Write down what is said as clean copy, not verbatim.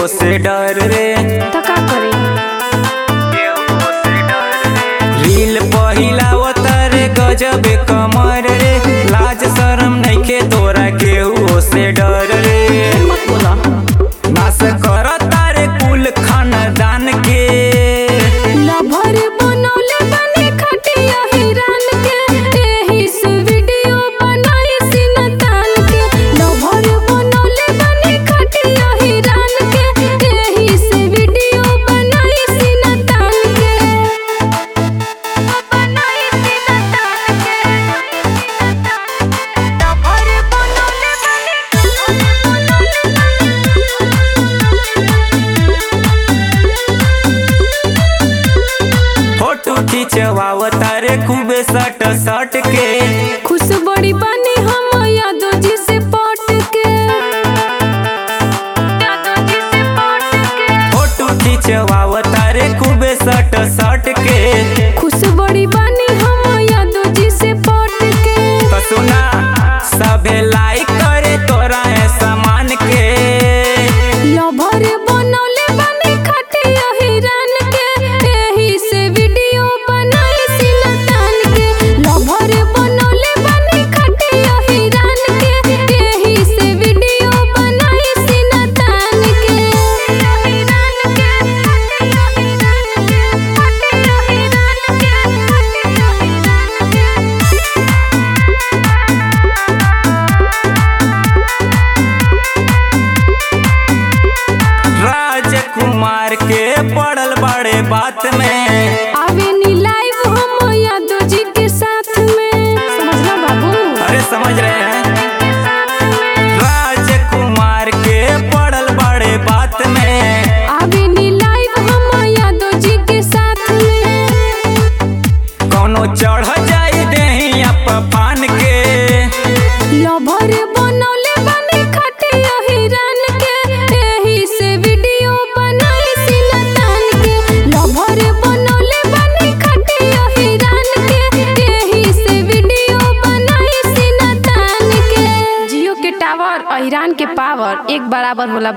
से डर रे। तो का करी? रील पहिलावत रे गजब कमर रे, लाज शरम नइखे तोरा केहू से डर रे। मत बोला। नाश करता रे कुल खानदान के, लभर बनौले बने खटिया हिरान के, एही से वीडियो बनाई सिनतान के। लभर बनौले बने खटिया हिरान के, एही से वीडियो बनाई सिनतान के। बनाई सिनतान के। लभर बनौले फोटो खिंचवावता रे खूबे सट सट के। खुश बड़ी बनी हम यादव जी से पट के। यादव जी से पट के। फोटो खिंचवावता रे खूबे सट सट के। खुश बड़ी बनी हम यादव जी से पट के। तो सुना सबे लाइक करे तोरा है सामान के, लभर बनौले बनी खटिया हिरान के, एही से वीडियो बनाई सिनतान के। लभर बनौले बनी खटिया हिरान के, एही से वीडियो बनाई सिनतान के। हिरान के, खटिया हिरान के, खटिया हिरान के, खटिया हिरान के। राजकुमार के पड़ल बड़े बात में। आवे नी लाइव हम यादव जी के साथ में। समझना बाबू? अरे समझ रहे हैं। राजकुमार के पड़ल बड़े बात में। आवे नी लाइव हम यादव जी के साथ में। कोनो चढ़ जाई देहिया पान के, लभर बनौले बने खटिया हिरान के, एही से वीडियो बनाई सिनतान के। लभर बनौले बने खटिया हिरान के, एही से वीडियो बनाई सिनतान के। जियो के टावर और ईरान के पावर एक बराबर होला।